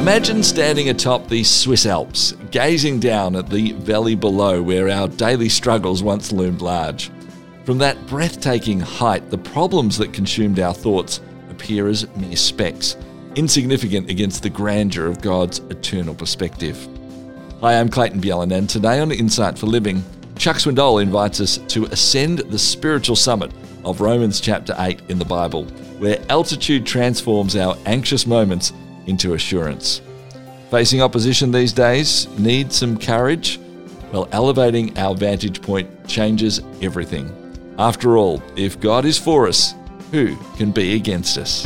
Imagine standing atop the Swiss Alps, gazing down at the valley below where our daily struggles once loomed large. From that breathtaking height, the problems that consumed our thoughts appear as mere specks, insignificant against the grandeur of God's eternal perspective. Hi, I'm Clayton Bjelland, and today on Insight for Living, Chuck Swindoll invites us to ascend the spiritual summit of Romans chapter 8 in the Bible, where altitude transforms our anxious moments into assurance. Facing opposition these days needs some courage? Well, elevating our vantage point changes everything. After all, if God is for us, who can be against us?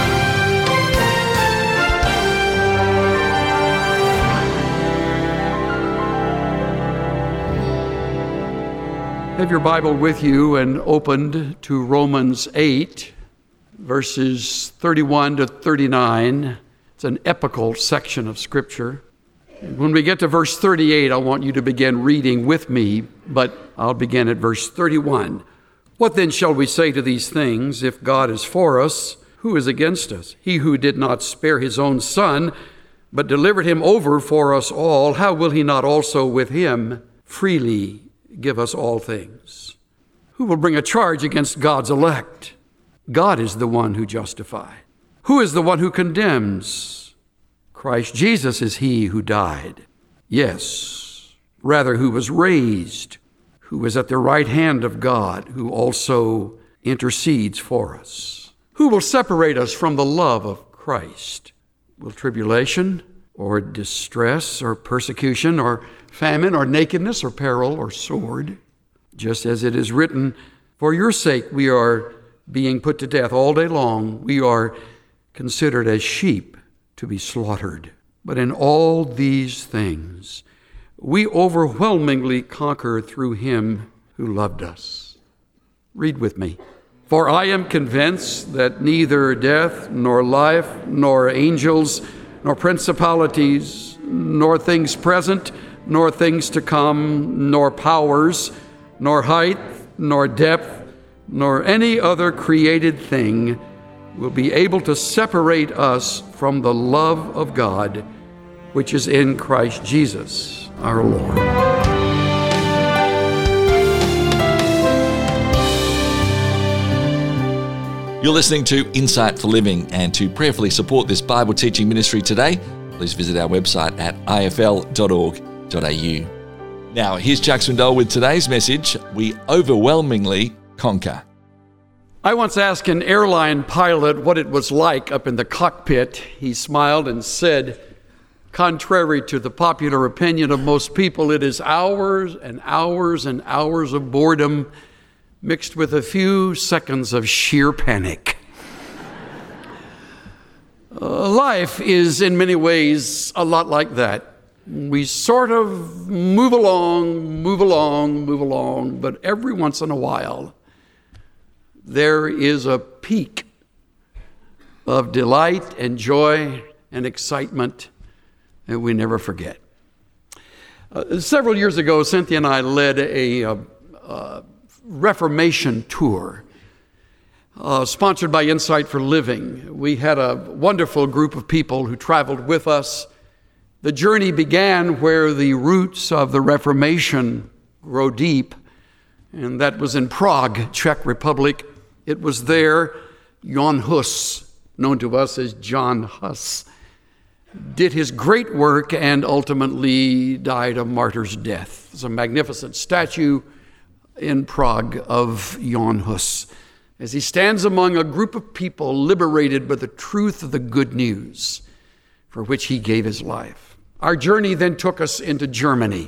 Have your Bible with you and opened to Romans 8, verses 31 to 39. It's an epical section of Scripture. When we get to verse 38, I want you to begin reading with me, but I'll begin at verse 31. What then shall we say to these things? If God is for us, who is against us? He who did not spare his own Son, but delivered him over for us all, how will he not also with him freely give us all things? Who will bring a charge against God's elect? God is the one who justifies. Who is the one who condemns? Christ Jesus is he who died. Yes, rather who was raised, who is at the right hand of God, who also intercedes for us. Who will separate us from the love of Christ? Will tribulation or distress or persecution or famine or nakedness or peril or sword? Just as it is written, for your sake we are being put to death all day long. We are considered as sheep to be slaughtered. But in all these things, we overwhelmingly conquer through him who loved us. Read with me. For I am convinced that neither death, nor life, nor angels, nor principalities, nor things present, nor things to come, nor powers, nor height, nor depth, nor any other created thing will be able to separate us from the love of God, which is in Christ Jesus, our Lord. You're listening to Insight for Living, and to prayerfully support this Bible teaching ministry today, please visit our website at ifl.org.au. Now, here's Chuck Swindoll with today's message, We Overwhelmingly Conquer. I once asked an airline pilot what it was like up in the cockpit. He smiled and said, contrary to the popular opinion of most people, it is hours and hours and hours of boredom mixed with a few seconds of sheer panic. Life is in many ways a lot like that. We sort of move along, but every once in a while, there is a peak of delight and joy and excitement that we never forget. Several years ago, Cynthia and I led a Reformation tour sponsored by Insight for Living. We had a wonderful group of people who traveled with us. The journey began where the roots of the Reformation grow deep, and that was in Prague, Czech Republic. It was there Jan Hus, known to us as John Huss, did his great work and ultimately died a martyr's death. There's a magnificent statue in Prague of Jan Hus as he stands among a group of people liberated by the truth of the good news for which he gave his life. Our journey then took us into Germany.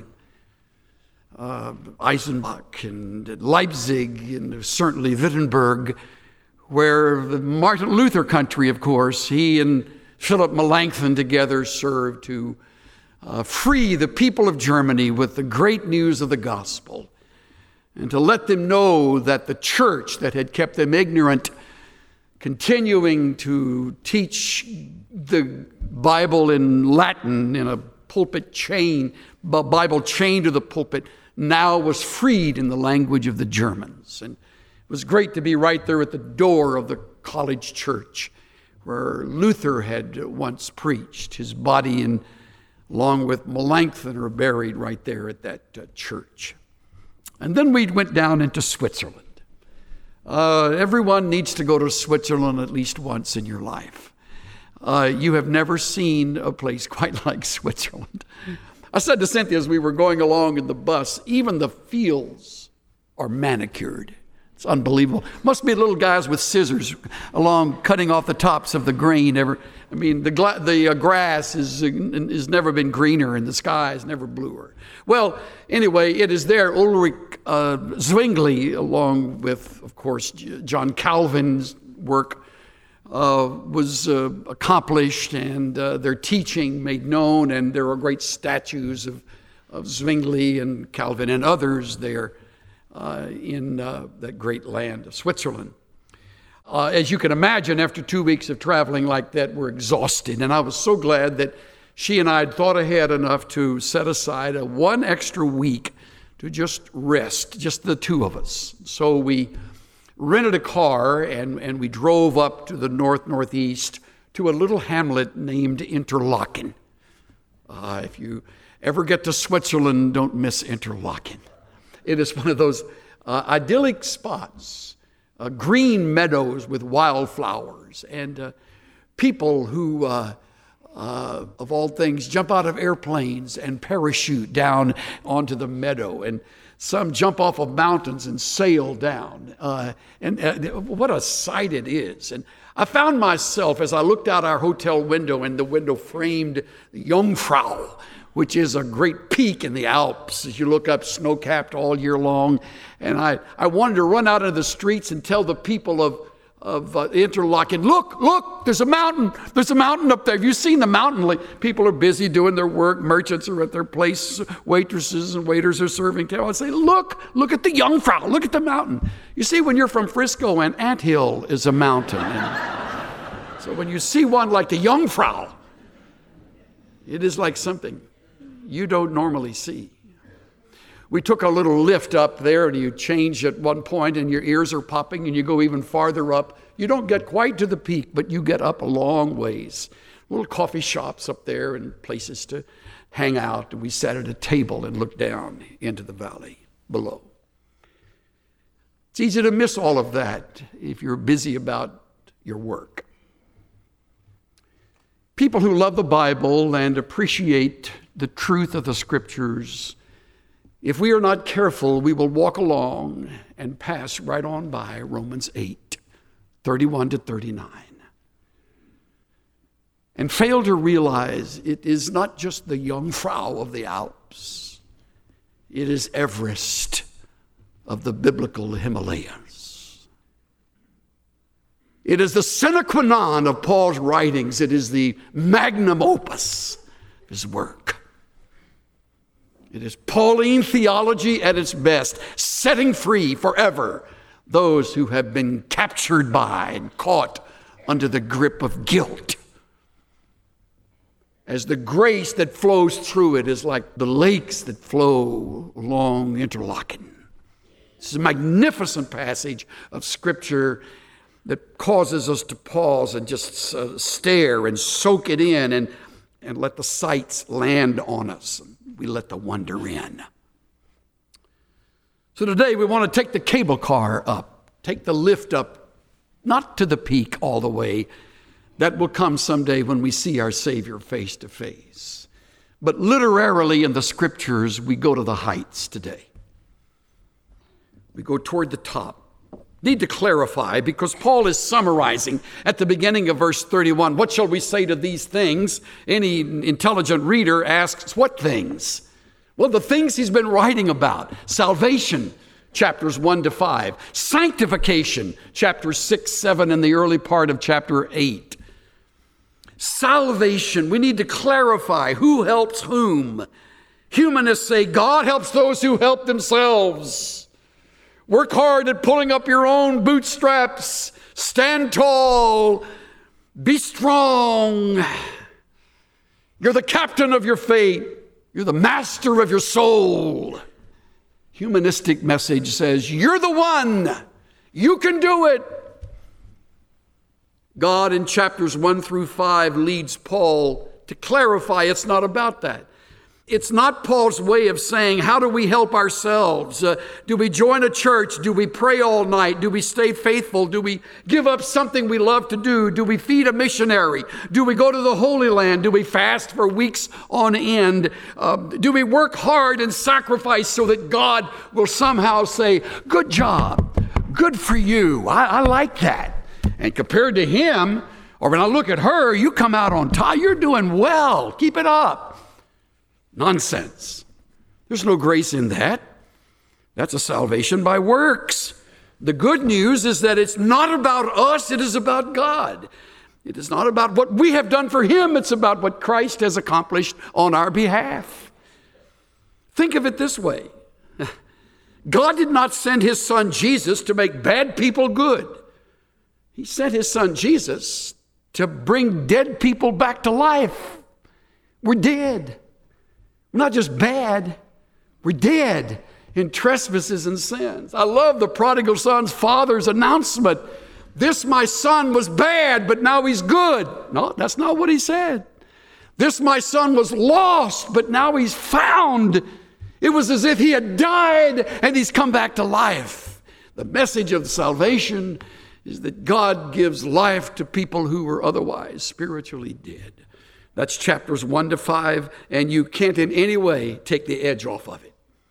Eisenach and Leipzig and certainly Wittenberg, where the Martin Luther country, of course, he and Philip Melanchthon together served to free the people of Germany with the great news of the gospel and to let them know that the church that had kept them ignorant, continuing to teach the Bible in Latin in a pulpit chain, Bible chained to the pulpit, now was freed in the language of the Germans. And it was great to be right there at the door of the college church where Luther had once preached. His body, along with Melanchthon, are buried right there at that church. And then we went down into Switzerland. Everyone needs to go to Switzerland at least once in your life. You have never seen a place quite like Switzerland. I said to Cynthia as we were going along in the bus, even the fields are manicured. It's unbelievable. Must be little guys with scissors along cutting off the tops of the grain. The grass has never been greener and the sky is never bluer. Well, anyway, it is there. Ulrich Zwingli, along with, of course, John Calvin's work, was accomplished, and their teaching made known, and there are great statues of Zwingli and Calvin and others there in that great land of Switzerland. As you can imagine, after 2 weeks of traveling like that, we're exhausted, and I was so glad that she and I had thought ahead enough to set aside one extra week to just rest, just the two of us. So we rented a car, and we drove up to the northeast to a little hamlet named Interlaken. If you ever get to Switzerland, don't miss Interlaken. It is one of those idyllic spots, green meadows with wildflowers, and people who, of all things, jump out of airplanes and parachute down onto the meadow, and some jump off of mountains and sail down. What a sight it is. And I found myself, as I looked out our hotel window, and the window framed Jungfrau, which is a great peak in the Alps as you look up, snow-capped all year long. And I wanted to run out into the streets and tell the people of Interlaken, look, there's a mountain up there. Have you seen the mountain? Like, people are busy doing their work. Merchants are at their place. Waitresses and waiters are serving tables. I say, look at the Jungfrau. Look at the mountain. You see, when you're from Frisco, an anthill is a mountain. And so when you see one like the Jungfrau, it is like something you don't normally see. We took a little lift up there, and you change at one point, and your ears are popping, and you go even farther up. You don't get quite to the peak, but you get up a long ways. Little coffee shops up there and places to hang out. And we sat at a table and looked down into the valley below. It's easy to miss all of that if you're busy about your work. People who love the Bible and appreciate the truth of the Scriptures, if we are not careful, we will walk along and pass right on by Romans 8, 31 to 39, and fail to realize it is not just the Jungfrau of the Alps. It is Everest of the biblical Himalayas. It is the sine qua non of Paul's writings. It is the magnum opus of his work. It is Pauline theology at its best, setting free forever those who have been captured by and caught under the grip of guilt. As the grace that flows through it is like the lakes that flow along Interlaken. This is a magnificent passage of Scripture that causes us to pause and just stare and soak it in and let the sights land on us. We let the wonder in. So today we want to take the cable car up, take the lift up, not to the peak all the way. That will come someday when we see our Savior face to face. But literally in the Scriptures, we go to the heights today. We go toward the top. Need to clarify, because Paul is summarizing at the beginning of verse 31. What shall we say to these things? Any intelligent reader asks, what things? Well, the things he's been writing about. Salvation, chapters 1 to 5. Sanctification, chapters 6, 7, and the early part of chapter 8. Salvation, we need to clarify who helps whom. Humanists say God helps those who help themselves. Work hard at pulling up your own bootstraps. Stand tall. Be strong. You're the captain of your fate. You're the master of your soul. Humanistic message says, you're the one. You can do it. God in chapters 1 through 5 leads Paul to clarify it's not about that. It's not Paul's way of saying, how do we help ourselves? Do we join a church? Do we pray all night? Do we stay faithful? Do we give up something we love to do? Do we feed a missionary? Do we go to the Holy Land? Do we fast for weeks on end? Do we work hard and sacrifice so that God will somehow say, good job, good for you, I like that. And compared to him, or when I look at her, you come out on top, you're doing well, keep it up. Nonsense. There's no grace in that. That's a salvation by works. The good news is that it's not about us, it is about God. It is not about what we have done for him, it's about what Christ has accomplished on our behalf. Think of it this way. God did not send his son Jesus to make bad people good. He sent his son Jesus to bring dead people back to life. We're dead. We're not just bad, we're dead in trespasses and sins. I love the prodigal son's father's announcement. This my son was bad, but now he's good. No, that's not what he said. This my son was lost, but now he's found. It was as if he had died and he's come back to life. The message of salvation is that God gives life to people who were otherwise spiritually dead. That's chapters 1 to 5, and you can't in any way take the edge off of it.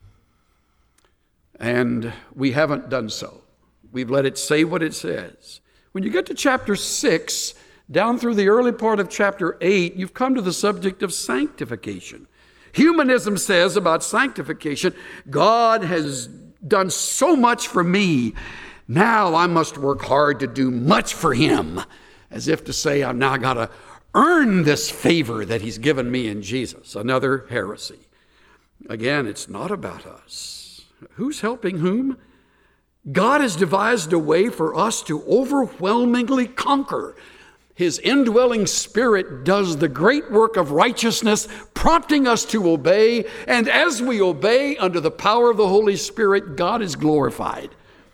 And we haven't done so. We've let it say what it says. When you get to chapter 6, down through the early part of chapter 8, you've come to the subject of sanctification. Humanism says about sanctification, God has done so much for me, now I must work hard to do much for him, as if to say I've now got to earn this favor that he's given me in Jesus. Another heresy. Again, it's not about us. Who's helping whom? God has devised a way for us to overwhelmingly conquer. His indwelling spirit does the great work of righteousness, prompting us to obey. And as we obey under the power of the Holy Spirit, God is glorified.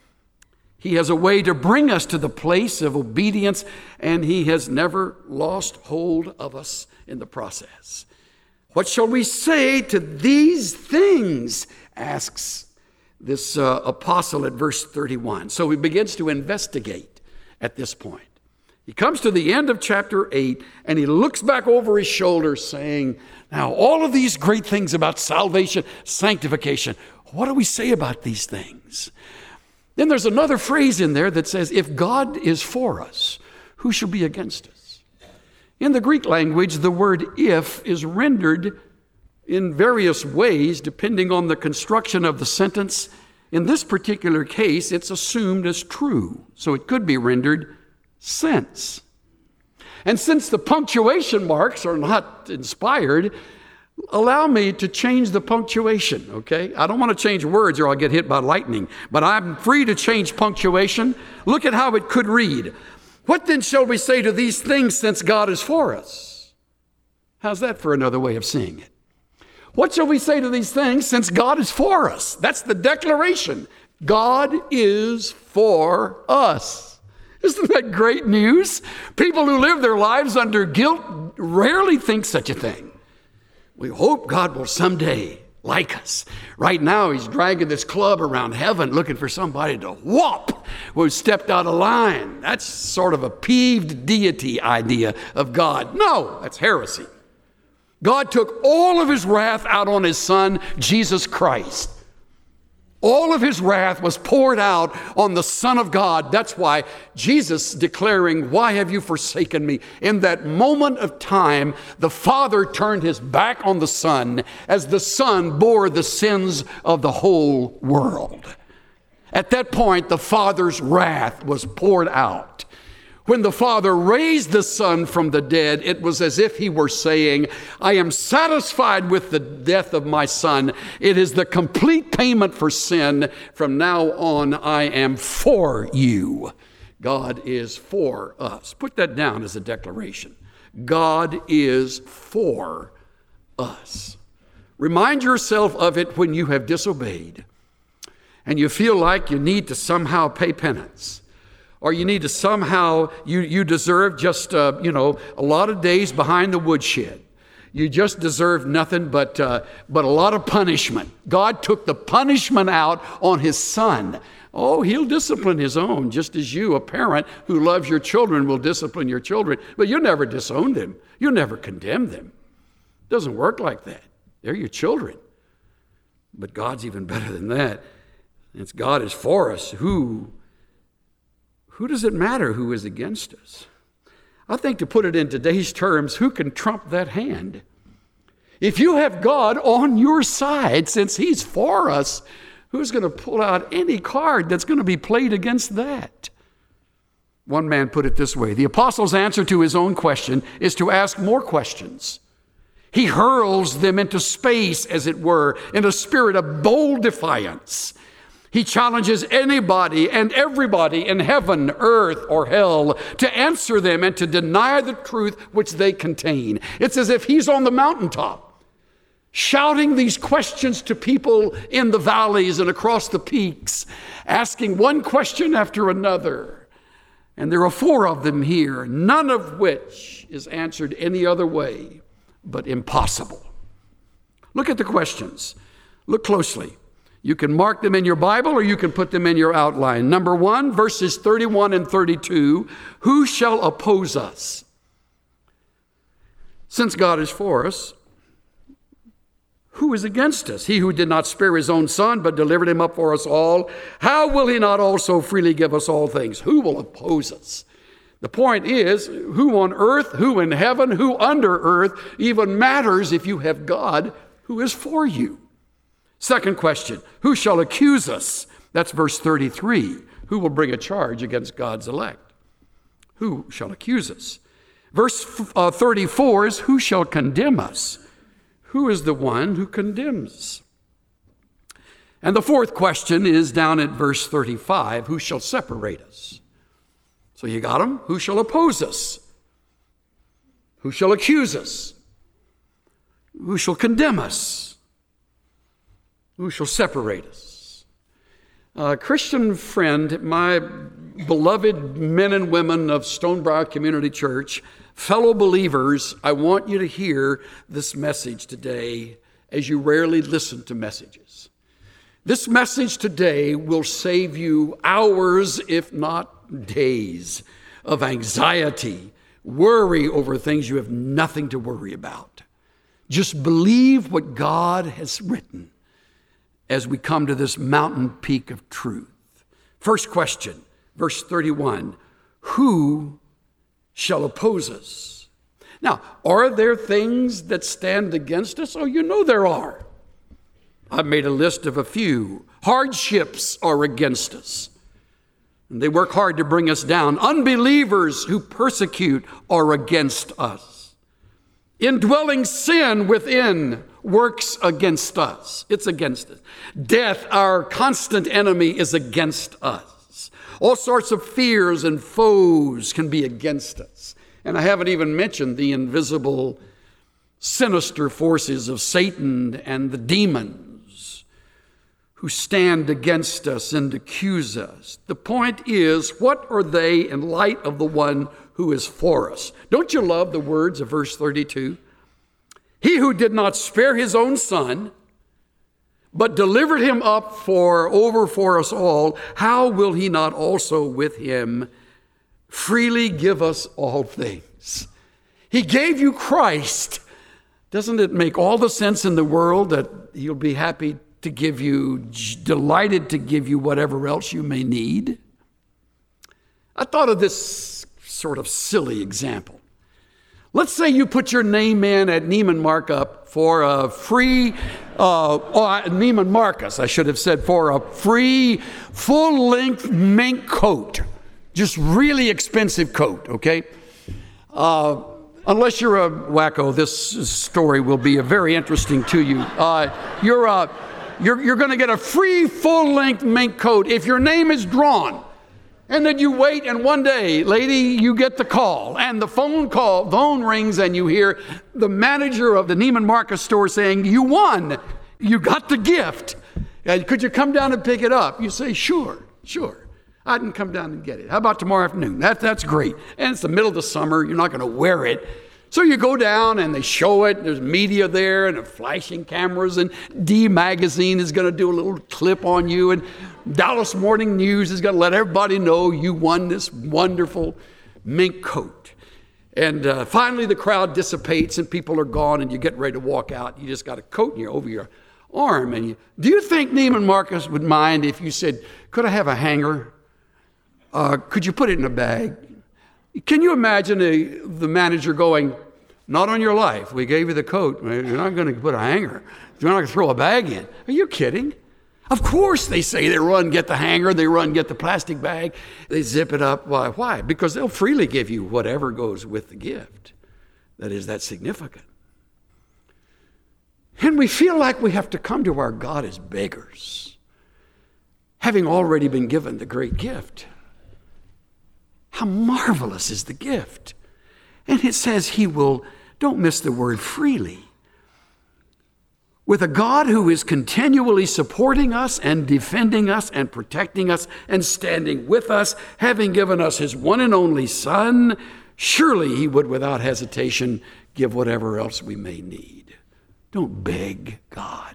He has a way to bring us to the place of obedience, and he has never lost hold of us in the process. What shall we say to these things? Asks this apostle at verse 31. So he begins to investigate at this point. He comes to the end of chapter 8, and he looks back over his shoulder saying, now all of these great things about salvation, sanctification, what do we say about these things? Then there's another phrase in there that says, if God is for us, who shall be against us? In the Greek language, the word if is rendered in various ways depending on the construction of the sentence. In this particular case, it's assumed as true, so it could be rendered since. And since the punctuation marks are not inspired, allow me to change the punctuation, okay? I don't want to change words or I'll get hit by lightning, but I'm free to change punctuation. Look at how it could read. What then shall we say to these things since God is for us? How's that for another way of seeing it? What shall we say to these things since God is for us? That's the declaration. God is for us. Isn't that great news? People who live their lives under guilt rarely think such a thing. We hope God will someday like us. Right now, he's dragging this club around heaven looking for somebody to whop who stepped out of line. That's sort of a peeved deity idea of God. No, that's heresy. God took all of his wrath out on his son, Jesus Christ. All of his wrath was poured out on the Son of God. That's why Jesus declaring, why have you forsaken me? In that moment of time, the Father turned his back on the Son as the Son bore the sins of the whole world. At that point, the Father's wrath was poured out. When the Father raised the Son from the dead, it was as if he were saying, I am satisfied with the death of my Son. It is the complete payment for sin. From now on, I am for you. God is for us. Put that down as a declaration. God is for us. Remind yourself of it when you have disobeyed and you feel like you need to somehow pay penance. or you need to somehow, you deserve just, a lot of days behind the woodshed. You just deserve nothing but a lot of punishment. God took the punishment out on his Son. Oh, he'll discipline his own, just as you, a parent who loves your children, will discipline your children. But you'll never disown them. You'll never condemn them. It doesn't work like that. They're your children. But God's even better than that. It's God is for us. Who does it matter who is against us? I think, to put it in today's terms, who can trump that hand? If you have God on your side, since he's for us, who's going to pull out any card that's going to be played against that? One man put it this way: the apostle's answer to his own question is to ask more questions. He hurls them into space, as it were, in a spirit of bold defiance. He challenges anybody and everybody in heaven, earth, or hell to answer them and to deny the truth which they contain. It's as if he's on the mountaintop, shouting these questions to people in the valleys and across the peaks, asking one question after another. And there are 4 of them here, none of which is answered any other way but impossible. Look at the questions. Look closely. You can mark them in your Bible or you can put them in your outline. Number 1, verses 31 and 32. Who shall oppose us? Since God is for us, who is against us? He who did not spare his own Son, but delivered him up for us all, how will he not also freely give us all things? Who will oppose us? The point is, who on earth, who in heaven, who under earth even matters if you have God who is for you. Second question, who shall accuse us? That's verse 33. Who will bring a charge against God's elect? Who shall accuse us? Verse 34 is, who shall condemn us? Who is the one who condemns? And the fourth question is down at verse 35, who shall separate us? So you got them. Who shall oppose us? Who shall accuse us? Who shall condemn us? Who shall separate us? Christian friend, my beloved men and women of Stonebriar Community Church, fellow believers, I want you to hear this message today as you rarely listen to messages. This message today will save you hours, if not days, of anxiety, worry over things you have nothing to worry about. Just believe what God has written as we come to this mountain peak of truth. First question, verse 31, who shall oppose us? Now, are there things that stand against us? Oh, you know there are. I've made a list of a few. Hardships are against us, and they work hard to bring us down. Unbelievers who persecute are against us. Indwelling sin within works against us. It's against us. Death, our constant enemy, is against us. All sorts of fears and foes can be against us. And I haven't even mentioned the invisible, sinister forces of Satan and the demons who stand against us and accuse us. The point is, what are they in light of the one who is for us? Don't you love the words of verse 32? He who did not spare his own Son, but delivered him up for us all, how will he not also with him freely give us all things? He gave you Christ. Doesn't it make all the sense in the world that he'll be happy to give you, delighted to give you whatever else you may need? I thought of this sort of silly example. Let's say you put your name in at Neiman Marcus for a free, Neiman Marcus, I should have said, for a free full-length mink coat. Just really expensive coat, okay? Unless you're a wacko, this story will be very interesting to you. You're going to get a free full-length mink coat if your name is drawn. And then you wait, and one day, lady, you get the call, and the phone rings, and you hear the manager of the Neiman Marcus store saying, you won, you got the gift. Could you come down and pick it up? You say, sure. I can come down and get it. How about tomorrow afternoon? That's great. And it's the middle of the summer. You're not going to wear it. So you go down and they show it. There's media there and flashing cameras. And D Magazine is going to do a little clip on you. And Dallas Morning News is going to let everybody know you won this wonderful mink coat. And finally the crowd dissipates and people are gone and you get ready to walk out. You just got a coat over your arm. And do you think Neiman Marcus would mind if you said, could I have a hanger? Could you put it in a bag? Can you imagine the manager going, not on your life. We gave you the coat. You're not going to put a hanger. You're not going to throw a bag in. Are you kidding? Of course they say they run, get the hanger. They run, get the plastic bag. They zip it up. Why? Because they'll freely give you whatever goes with the gift. That's significant. And we feel like we have to come to our God as beggars, having already been given the great gift. How marvelous is the gift. And it says he will, don't miss the word freely. With a God who is continually supporting us and defending us and protecting us and standing with us, having given us his one and only Son, surely he would without hesitation give whatever else we may need. Don't beg God.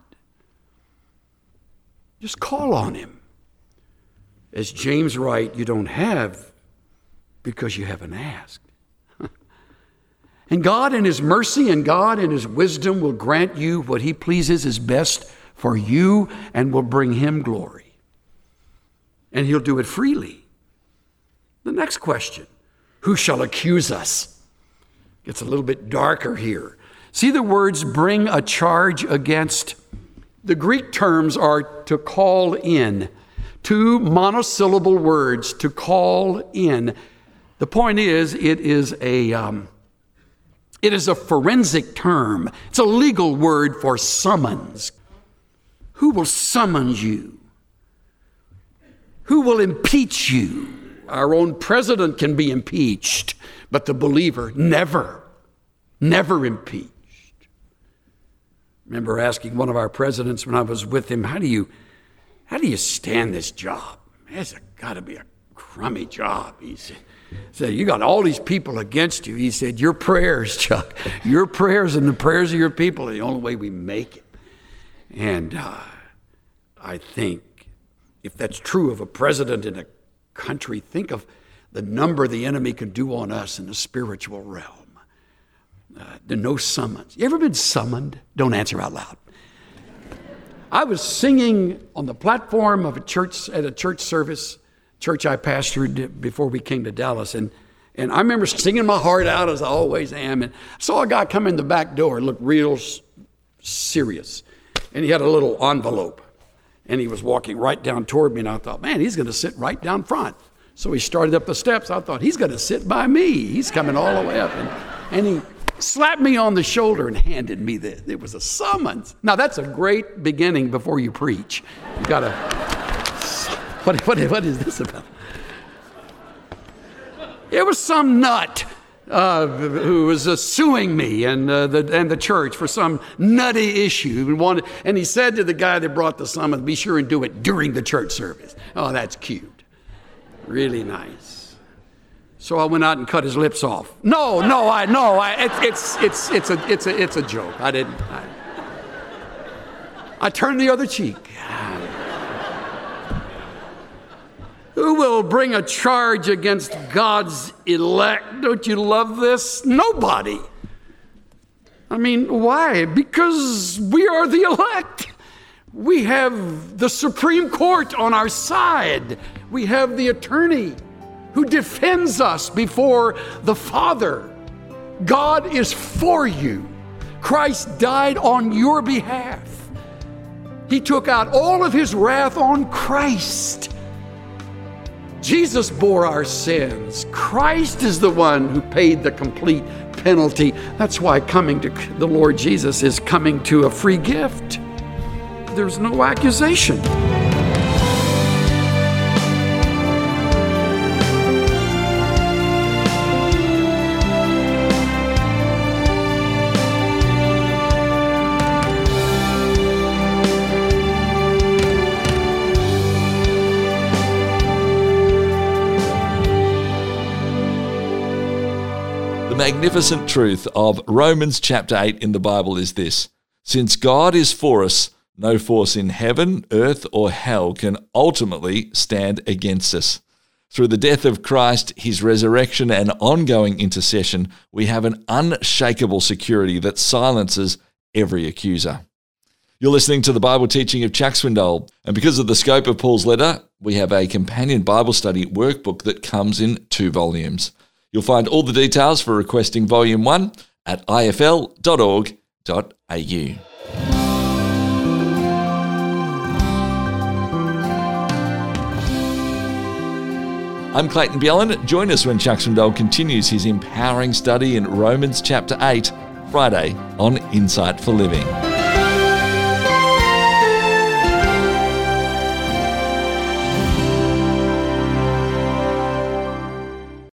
Just call on him. As James writes, you don't have because you haven't asked. And God in his mercy and God in his wisdom will grant you what he pleases is best for you and will bring him glory. And he'll do it freely. The next question, who shall accuse us? It's a little bit darker here. See the words bring a charge against. The Greek terms are to call in. Two monosyllable words, to call in. The point is, it is a forensic term. It's a legal word for summons. Who will summons you? Who will impeach you? Our own president can be impeached, but the believer never impeached. I remember asking one of our presidents when I was with him, how do you stand this job? It's got to be a crummy job, he said, you got all these people against you. He said, your prayers, Chuck, your prayers and the prayers of your people are the only way we make it. And I think if that's true of a president in a country, think of the number the enemy can do on us in the spiritual realm. The no summons. You ever been summoned? Don't answer out loud. I was singing on the platform of a church service, church I pastored before we came to Dallas. And I remember singing my heart out as I always am. And I saw a guy come in the back door, looked real serious. And he had a little envelope. And he was walking right down toward me. And I thought, man, he's going to sit right down front. So he started up the steps. I thought, he's going to sit by me. He's coming all the way up. And he slapped me on the shoulder and handed me this. It was a summons. Now, that's a great beginning before you preach. You got to... What is this about? It was some nut who was suing me and the church for some nutty issue. And he said to the guy that brought the summons, be sure and do it during the church service. Oh, that's cute. Really nice. So I went out and cut his lips off. It's a joke. I turned the other cheek. Who will bring a charge against God's elect? Don't you love this? Nobody. I mean, why? Because we are the elect. We have the Supreme Court on our side. We have the attorney who defends us before the Father. God is for you. Christ died on your behalf. He took out all of his wrath on Christ. Jesus bore our sins. Christ is the one who paid the complete penalty. That's why coming to the Lord Jesus is coming to a free gift. There's no accusation. The magnificent truth of Romans chapter 8 in the Bible is this: since God is for us, no force in heaven, earth, or hell can ultimately stand against us. Through the death of Christ, his resurrection, and ongoing intercession, we have an unshakable security that silences every accuser. You're listening to the Bible teaching of Chuck Swindoll, and because of the scope of Paul's letter, we have a companion Bible study workbook that comes in 2 volumes. You'll find all the details for requesting Volume 1 at ifl.org.au. I'm Clayton Bjelland. Join us when Chuck Swindoll continues his empowering study in Romans chapter 8, Friday on Insight for Living.